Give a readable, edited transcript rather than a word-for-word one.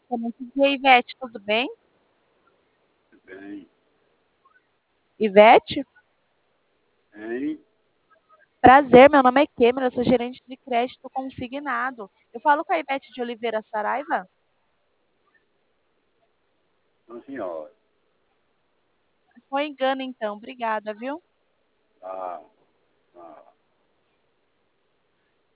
Excelente dia, Ivete, tudo bem? Bem, Ivete? hein? Prazer, meu nome é Kêmera, eu sou gerente de crédito consignado. Eu falo com a Ivete de Oliveira Saraiva? Não, senhora. Foi engano, então. Obrigada, viu? Ah, ah.